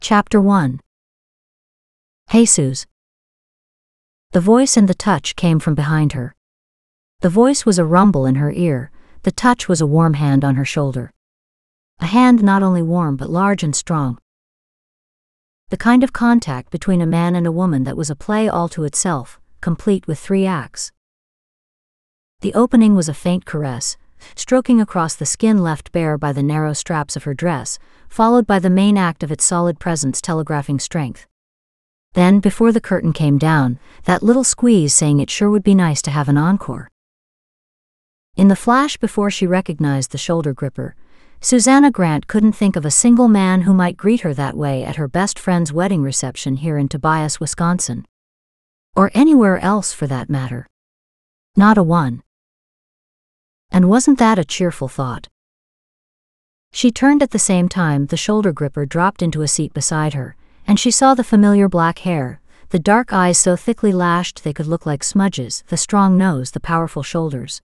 Chapter 1. Hey Suze. The voice and the touch came from behind her. The voice was a rumble in her ear, the touch was a warm hand on her shoulder. A hand not only warm but large and strong. The kind of contact between a man and a woman that was a play all to itself, complete with 3 acts. The opening was a faint caress, stroking across the skin left bare by the narrow straps of her dress, followed by the main act of its solid presence telegraphing strength. Then, before the curtain came down, that little squeeze saying it sure would be nice to have an encore. In the flash before she recognized the shoulder gripper, Susanna Grant couldn't think of a single man who might greet her that way at her best friend's wedding reception here in Tobias, Wisconsin. Or anywhere else for that matter. Not a one. And wasn't that a cheerful thought? She turned at the same time the shoulder gripper dropped into a seat beside her, and she saw the familiar black hair, the dark eyes so thickly lashed they could look like smudges, the strong nose, the powerful shoulders.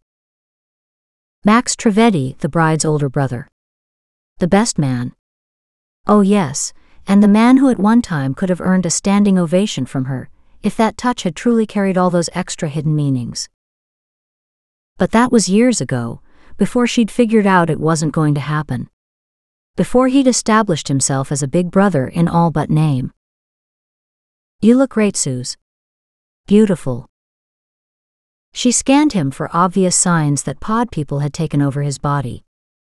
Max Trivedi, the bride's older brother. The best man. Oh yes, and the man who at one time could have earned a standing ovation from her, if that touch had truly carried all those extra hidden meanings. But that was years ago, before she'd figured out it wasn't going to happen. Before he'd established himself as a big brother in all but name. You look great, Suze. Beautiful. She scanned him for obvious signs that pod people had taken over his body.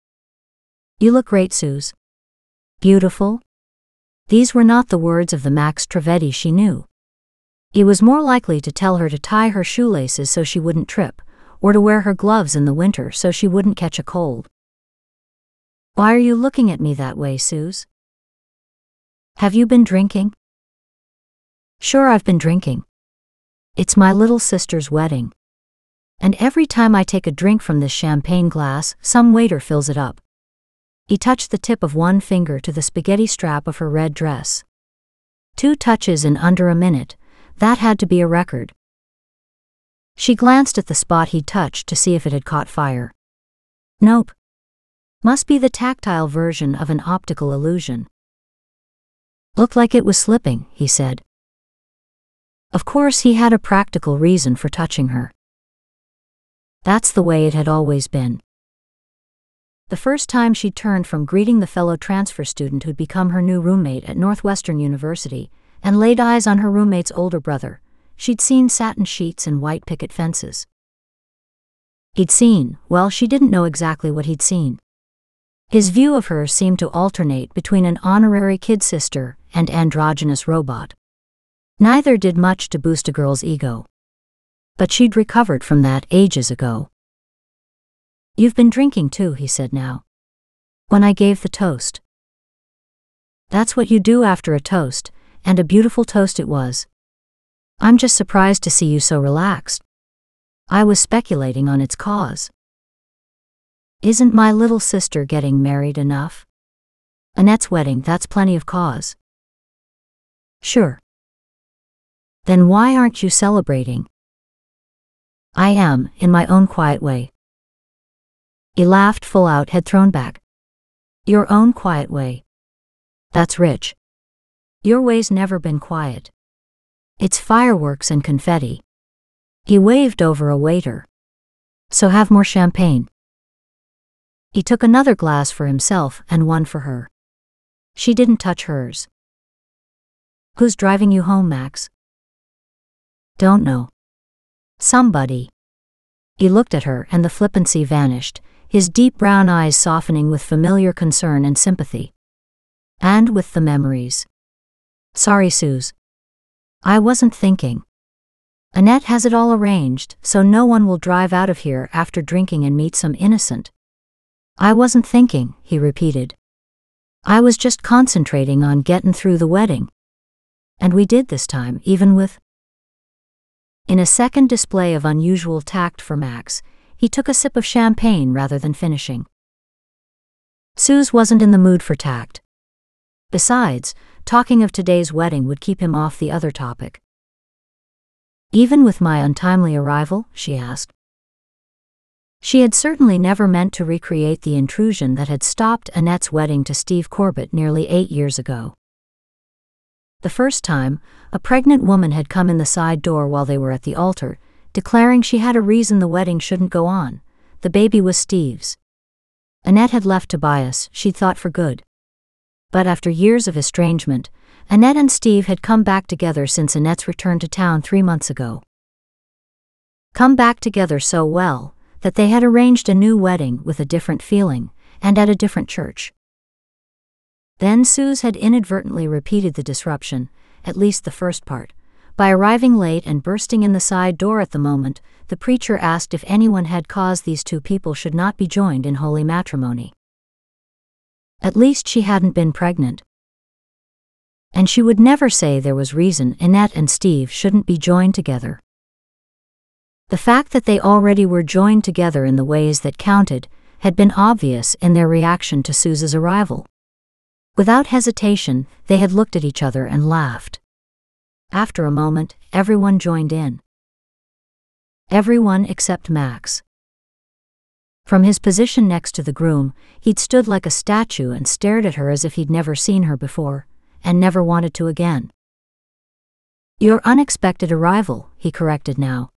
You look great, Suze. Beautiful? These were not the words of the Max Trivedi she knew. He was more likely to tell her to tie her shoelaces so she wouldn't trip, or to wear her gloves in the winter so she wouldn't catch a cold. Why are you looking at me that way, Suze? Have you been drinking? Sure, I've been drinking. It's my little sister's wedding. And every time I take a drink from this champagne glass, some waiter fills it up. He touched the tip of one finger to the spaghetti strap of her red dress. 2 touches in under a minute, that had to be a record. She glanced at the spot he'd touched to see if it had caught fire. Nope. Must be the tactile version of an optical illusion. Looked like it was slipping, he said. Of course he had a practical reason for touching her. That's the way it had always been. The first time she'd turned from greeting the fellow transfer student who'd become her new roommate at Northwestern University, and laid eyes on her roommate's older brother, she'd seen satin sheets and white picket fences. He'd seen, well, she didn't know exactly what he'd seen. His view of her seemed to alternate between an honorary kid sister and androgynous robot. Neither did much to boost a girl's ego. But she'd recovered from that ages ago. You've been drinking too, he said now. When I gave the toast. That's what you do after a toast, and a beautiful toast it was. I'm just surprised to see you so relaxed. I was speculating on its cause. Isn't my little sister getting married enough? Annette's wedding, that's plenty of cause. Sure. Then why aren't you celebrating? I am, in my own quiet way. He laughed full out, head thrown back. Your own quiet way. That's rich. Your way's never been quiet. It's fireworks and confetti. He waved over a waiter. So have more champagne. He took another glass for himself and one for her. She didn't touch hers. Who's driving you home, Max? Don't know. Somebody. He looked at her and the flippancy vanished, his deep brown eyes softening with familiar concern and sympathy. And with the memories. Sorry, Suze. I wasn't thinking. Annette has it all arranged, so no one will drive out of here after drinking and meet some innocent. I wasn't thinking, he repeated. I was just concentrating on getting through the wedding. And we did this time, even with... In a second display of unusual tact for Max, he took a sip of champagne rather than finishing. Suze wasn't in the mood for tact. Besides, talking of today's wedding would keep him off the other topic. Even with my untimely arrival, she asked. She had certainly never meant to recreate the intrusion that had stopped Annette's wedding to Steve Corbett nearly 8 years ago. The first time, a pregnant woman had come in the side door while they were at the altar, declaring she had a reason the wedding shouldn't go on. The baby was Steve's. Annette had left Tobias, she'd thought, for good. But after years of estrangement, Annette and Steve had come back together since Annette's return to town 3 months ago. Come back together so well that they had arranged a new wedding with a different feeling, and at a different church. Then Suze had inadvertently repeated the disruption, at least the first part, by arriving late and bursting in the side door at the moment the preacher asked if anyone had cause these two people should not be joined in holy matrimony. At least she hadn't been pregnant. And she would never say there was reason Annette and Steve shouldn't be joined together. The fact that they already were joined together in the ways that counted had been obvious in their reaction to Suze's arrival. Without hesitation, they had looked at each other and laughed. After a moment, everyone joined in. Everyone except Max. From his position next to the groom, he'd stood like a statue and stared at her as if he'd never seen her before, and never wanted to again. "Your unexpected arrival," he corrected now.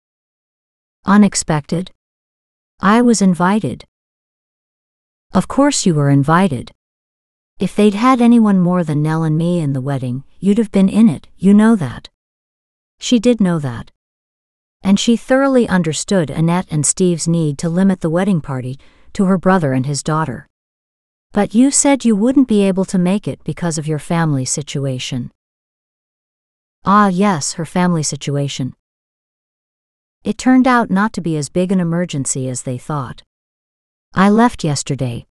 "Unexpected? I was invited." "Of course you were invited. If they'd had anyone more than Nell and me in the wedding, you'd have been in it, you know that." She did know that. And she thoroughly understood Annette and Steve's need to limit the wedding party to her brother and his daughter. "But you said you wouldn't be able to make it because of your family situation." Ah, yes, her family situation. It turned out not to be as big an emergency as they thought. "I left yesterday."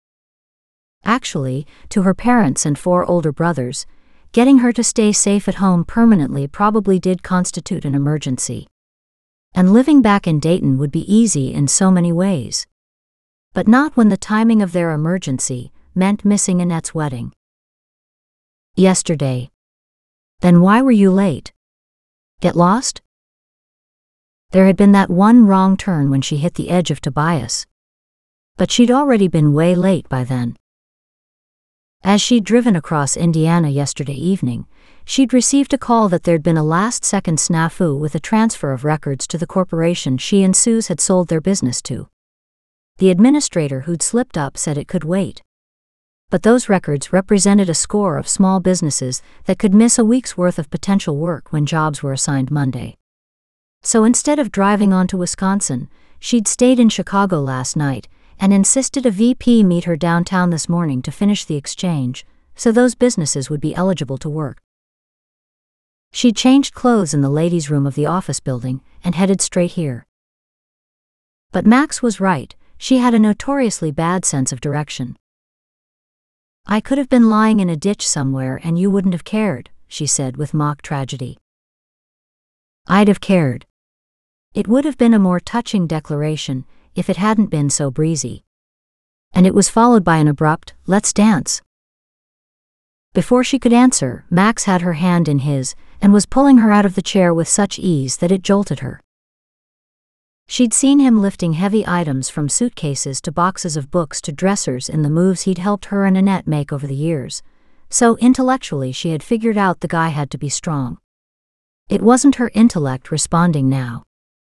Actually, to her parents and 4 older brothers, getting her to stay safe at home permanently probably did constitute an emergency. And living back in Dayton would be easy in so many ways. But not when the timing of their emergency meant missing Annette's wedding. "Yesterday." "Then why were you late? Get lost?" There had been that one wrong turn when she hit the edge of Tobias. But she'd already been way late by then. As she'd driven across Indiana yesterday evening, she'd received a call that there'd been a last-second snafu with a transfer of records to the corporation she and Suze had sold their business to. The administrator who'd slipped up said it could wait. But those records represented a score of small businesses that could miss a week's worth of potential work when jobs were assigned Monday. So instead of driving on to Wisconsin, she'd stayed in Chicago last night and insisted a VP meet her downtown this morning to finish the exchange, so those businesses would be eligible to work. She'd changed clothes in the ladies' room of the office building and headed straight here. But Max was right, she had a notoriously bad sense of direction. "I could have been lying in a ditch somewhere and you wouldn't have cared," she said with mock tragedy. "I'd have cared. It would have been a more touching declaration if it hadn't been so breezy." And it was followed by an abrupt, "Let's dance." Before she could answer, Max had her hand in his and was pulling her out of the chair with such ease that it jolted her. She'd seen him lifting heavy items from suitcases to boxes of books to dressers in the moves he'd helped her and Annette make over the years, so intellectually she had figured out the guy had to be strong. It wasn't her intellect responding now.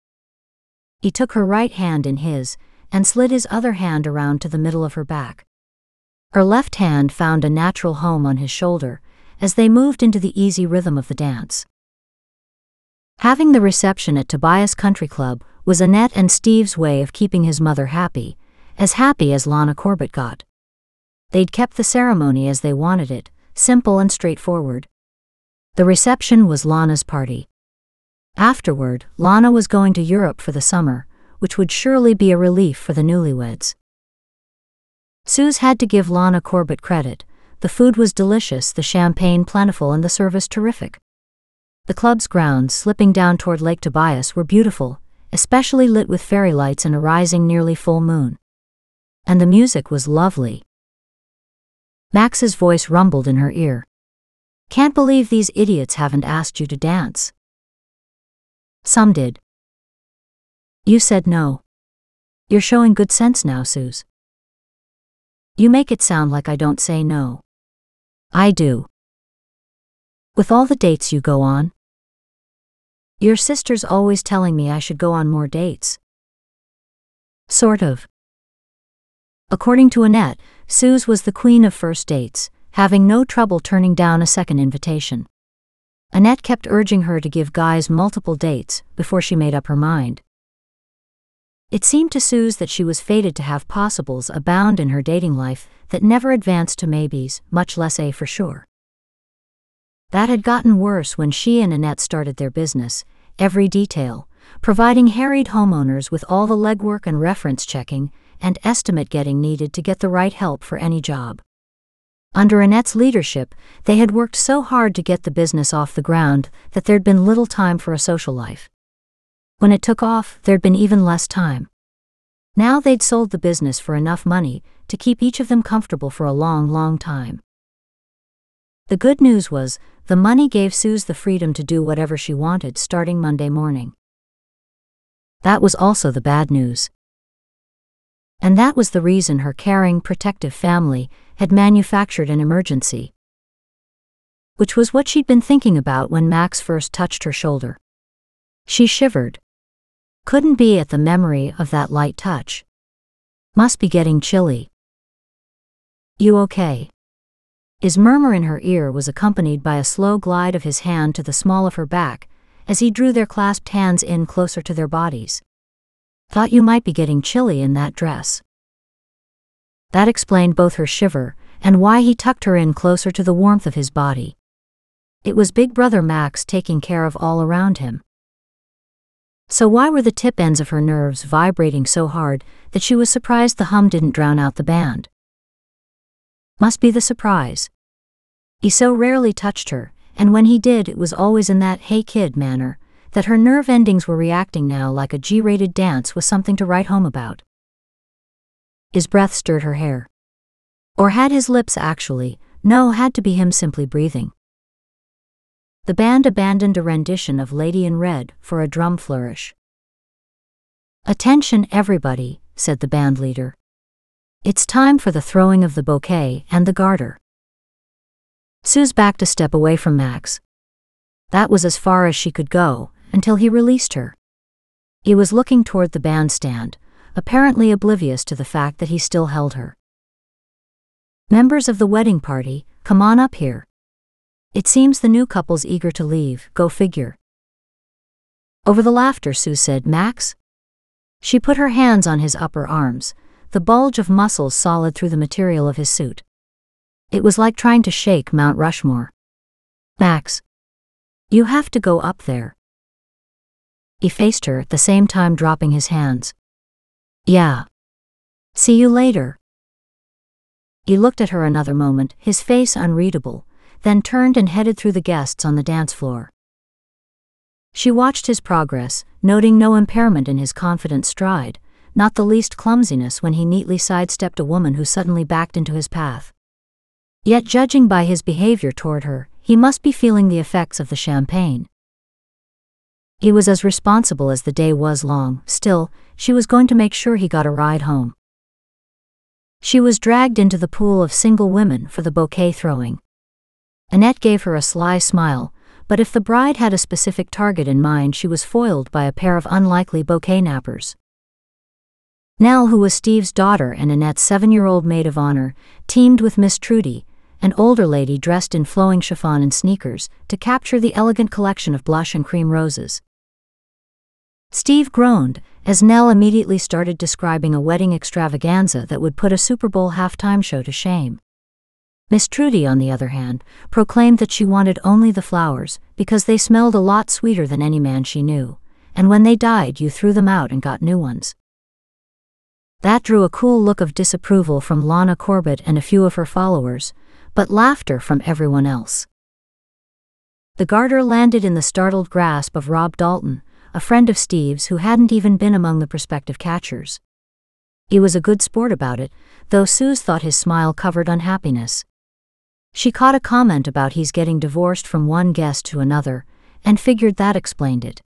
He took her right hand in his and slid his other hand around to the middle of her back. Her left hand found a natural home on his shoulder as they moved into the easy rhythm of the dance. Having the reception at Tobias Country Club was Annette and Steve's way of keeping his mother happy as Lana Corbett got. They'd kept the ceremony as they wanted it, simple and straightforward. The reception was Lana's party. Afterward, Lana was going to Europe for the summer, which would surely be a relief for the newlyweds. Suze had to give Lana Corbett credit. The food was delicious, the champagne plentiful, and the service terrific. The club's grounds, slipping down toward Lake Tobias, were beautiful, especially lit with fairy lights and a rising nearly full moon. And the music was lovely. Max's voice rumbled in her ear. "Can't believe these idiots haven't asked you to dance." "Some did. You said no. You're showing good sense now, Suze." "You make it sound like I don't say no." "I do." With all the dates you go on? Your sister's always telling me I should go on more dates. Sort of. According to Annette, Suze was the queen of first dates, having no trouble turning down a second invitation. Annette kept urging her to give guys multiple dates before she made up her mind. It seemed to Suze that she was fated to have possibles abound in her dating life that never advanced to maybes, much less a for sure. That had gotten worse when she and Annette started their business, every detail, providing harried homeowners with all the legwork and reference checking and estimate getting needed to get the right help for any job. Under Annette's leadership, they had worked so hard to get the business off the ground that there'd been little time for a social life. When it took off, there'd been even less time. Now they'd sold the business for enough money to keep each of them comfortable for a long, long time. The good news was, the money gave Suze the freedom to do whatever she wanted starting Monday morning. That was also the bad news. And that was the reason her caring, protective family had manufactured an emergency. Which was what she'd been thinking about when Max first touched her shoulder. She shivered. Couldn't be at the memory of that light touch. Must be getting chilly. You okay? His murmur in her ear was accompanied by a slow glide of his hand to the small of her back, as he drew their clasped hands in closer to their bodies. Thought you might be getting chilly in that dress. That explained both her shiver and why he tucked her in closer to the warmth of his body. It was Big Brother Max taking care of all around him. So why were the tip ends of her nerves vibrating so hard that she was surprised the hum didn't drown out the band? Must be the surprise. He so rarely touched her, and when he did it was always in that "hey kid" manner, that her nerve endings were reacting now like a G-rated dance with something to write home about. His breath stirred her hair. Or had his lips actually? No, had to be him simply breathing. The band abandoned a rendition of Lady in Red for a drum flourish. "Attention everybody," said the band leader. "It's time for the throwing of the bouquet and the garter." Suze backed a step away from Max. That was as far as she could go, until he released her. He was looking toward the bandstand, apparently oblivious to the fact that he still held her. "Members of the wedding party, come on up here. It seems the new couple's eager to leave, go figure." Over the laughter, Suze said, "Max?" She put her hands on his upper arms, the bulge of muscles solid through the material of his suit. It was like trying to shake Mount Rushmore. "Max, you have to go up there." He faced her, at the same time dropping his hands. "Yeah. See you later." He looked at her another moment, his face unreadable, then turned and headed through the guests on the dance floor. She watched his progress, noting no impairment in his confident stride, not the least clumsiness when he neatly sidestepped a woman who suddenly backed into his path. Yet judging by his behavior toward her, he must be feeling the effects of the champagne. He was as responsible as the day was long, still, she was going to make sure he got a ride home. She was dragged into the pool of single women for the bouquet throwing. Annette gave her a sly smile, but if the bride had a specific target in mind, she was foiled by a pair of unlikely bouquet nappers. Nell, who was Steve's daughter and Annette's 7-year-old maid of honor, teamed with Miss Trudy, an older lady dressed in flowing chiffon and sneakers, to capture the elegant collection of blush and cream roses. Steve groaned, as Nell immediately started describing a wedding extravaganza that would put a Super Bowl halftime show to shame. Miss Trudy, on the other hand, proclaimed that she wanted only the flowers, because they smelled a lot sweeter than any man she knew, and when they died you threw them out and got new ones. That drew a cool look of disapproval from Lana Corbett and a few of her followers, but laughter from everyone else. The garter landed in the startled grasp of Rob Dalton, a friend of Steve's who hadn't even been among the prospective catchers. He was a good sport about it, though Suze thought his smile covered unhappiness. She caught a comment about he's getting divorced from one guest to another, and figured that explained it.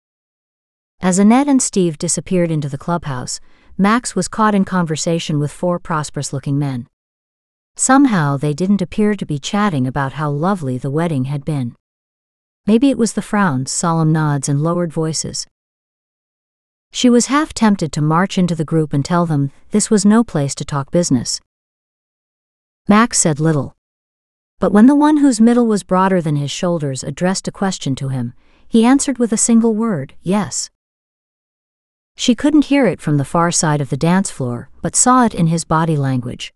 As Annette and Steve disappeared into the clubhouse, Max was caught in conversation with 4 prosperous-looking men. Somehow they didn't appear to be chatting about how lovely the wedding had been. Maybe it was the frowns, solemn nods, and lowered voices. She was half tempted to march into the group and tell them this was no place to talk business. Max said little. But when the one whose middle was broader than his shoulders addressed a question to him, he answered with a single word, yes. She couldn't hear it from the far side of the dance floor, but saw it in his body language.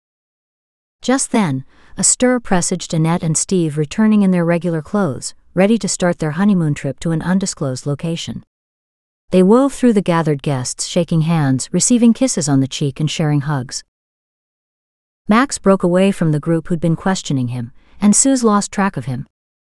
Just then, a stir presaged Annette and Steve returning in their regular clothes, ready to start their honeymoon trip to an undisclosed location. They wove through the gathered guests, shaking hands, receiving kisses on the cheek, and sharing hugs. Max broke away from the group who'd been questioning him, and Suze lost track of him.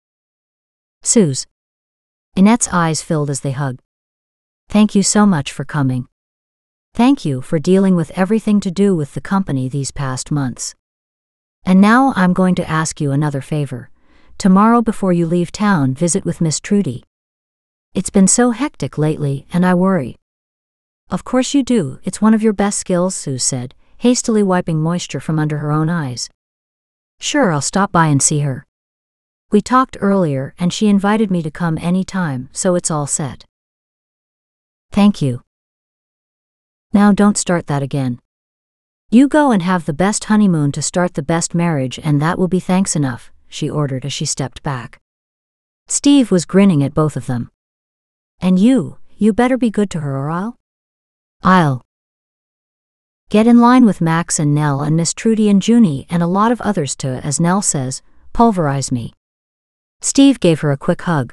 Suze. Annette's eyes filled as they hugged. Thank you so much for coming. Thank you for dealing with everything to do with the company these past months. And now I'm going to ask you another favor. Tomorrow before you leave town, visit with Miss Trudy. It's been so hectic lately, and I worry. Of course you do, it's one of your best skills, Suze said, hastily wiping moisture from under her own eyes. Sure, I'll stop by and see her. We talked earlier and she invited me to come any time, so it's all set. Thank you. Now don't start that again. You go and have the best honeymoon to start the best marriage, and that will be thanks enough, she ordered as she stepped back. Steve was grinning at both of them. And you better be good to her or I'll get in line with Max and Nell and Miss Trudy and Junie and a lot of others to, as Nell says, pulverize me. Steve gave her a quick hug.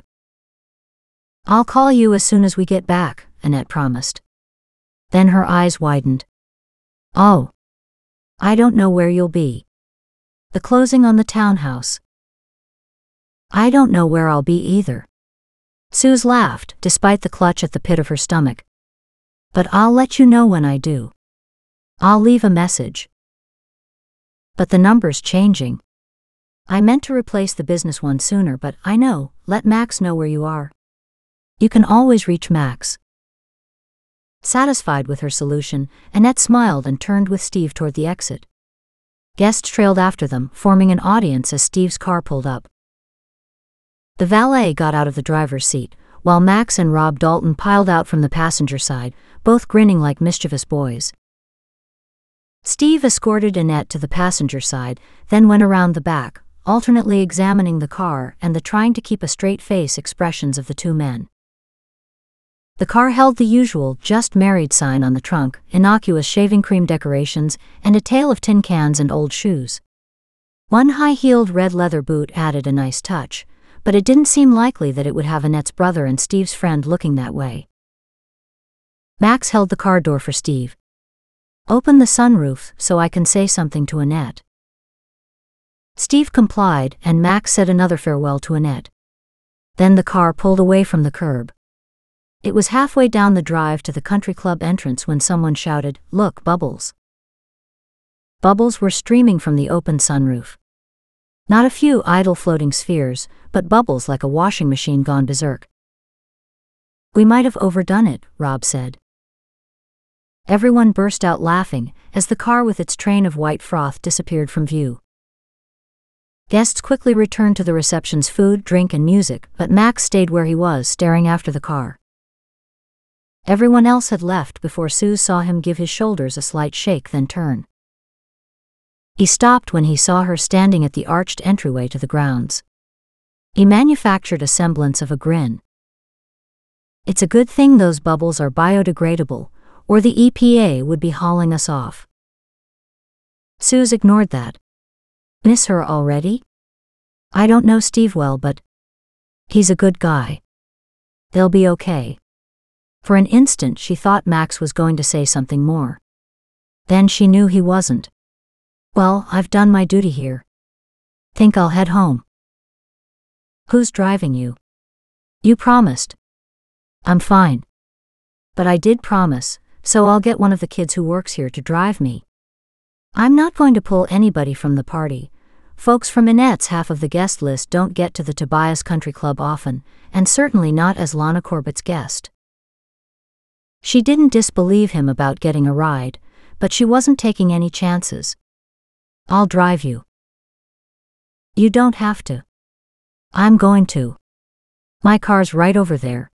I'll call you as soon as we get back, Annette promised. Then her eyes widened. Oh. I don't know where you'll be. The closing on the townhouse. I don't know where I'll be either. Suze laughed, despite the clutch at the pit of her stomach. But I'll let you know when I do. I'll leave a message. But the number's changing. I meant to replace the business one sooner, but I know, let Max know where you are. You can always reach Max. Satisfied with her solution, Annette smiled and turned with Steve toward the exit. Guests trailed after them, forming an audience as Steve's car pulled up. The valet got out of the driver's seat, while Max and Rob Dalton piled out from the passenger side, both grinning like mischievous boys. Steve escorted Annette to the passenger side, then went around the back, alternately examining the car and the trying to keep a straight face expressions of the two men. The car held the usual "Just Married" sign on the trunk, innocuous shaving cream decorations, and a tail of tin cans and old shoes. One high-heeled red leather boot added a nice touch, but it didn't seem likely that it would have Annette's brother and Steve's friend looking that way. Max held the car door for Steve. Open the sunroof so I can say something to Annette. Steve complied, and Max said another farewell to Annette. Then the car pulled away from the curb. It was halfway down the drive to the country club entrance when someone shouted, "Look, Bubbles." Bubbles were streaming from the open sunroof. Not a few idle floating spheres, but bubbles like a washing machine gone berserk. We might have overdone it, Rob said. Everyone burst out laughing as the car with its train of white froth disappeared from view. Guests quickly returned to the reception's food, drink, and music, but Max stayed where he was, staring after the car. Everyone else had left before Suze saw him give his shoulders a slight shake, then turn. He stopped when he saw her standing at the arched entryway to the grounds. He manufactured a semblance of a grin. It's a good thing those bubbles are biodegradable, or the EPA would be hauling us off. Suze ignored that. Miss her already? I don't know Steve well, but he's a good guy. They'll be okay. For an instant she thought Max was going to say something more. Then she knew he wasn't. Well, I've done my duty here. Think I'll head home. Who's driving you? You promised. I'm fine. But I did promise, so I'll get one of the kids who works here to drive me. I'm not going to pull anybody from the party. Folks from Annette's half of the guest list don't get to the Tobias Country Club often, and certainly not as Lana Corbett's guest. She didn't disbelieve him about getting a ride, but she wasn't taking any chances. I'll drive you. You don't have to. I'm going to. My car's right over there.